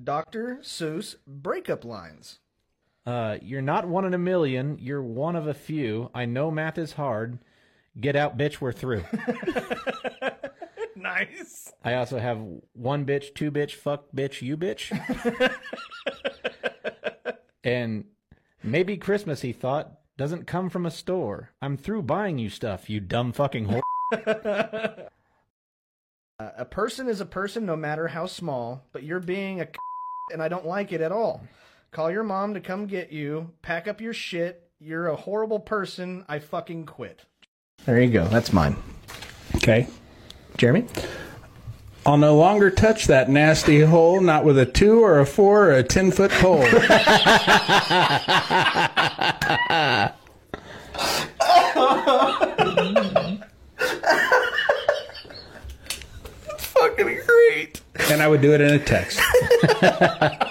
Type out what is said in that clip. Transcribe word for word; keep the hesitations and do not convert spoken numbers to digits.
Doctor Seuss breakup lines. Uh, you're not one in a million. You're one of a few. I know math is hard. Get out, bitch. We're through. Nice. I also have one bitch, two bitch, fuck bitch, you bitch. And maybe Christmas, he thought, doesn't come from a store. I'm through buying you stuff, you dumb fucking whore. Uh, a person is a person no matter how small, but you're being a c- and I don't like it at all. Call your mom to come get you. Pack up your shit. You're a horrible person. I fucking quit. There you go. That's mine. Okay. Jeremy? I'll no longer touch that nasty hole, not with a two or a four or a ten-foot pole. Fucking great. And I would do it in a text.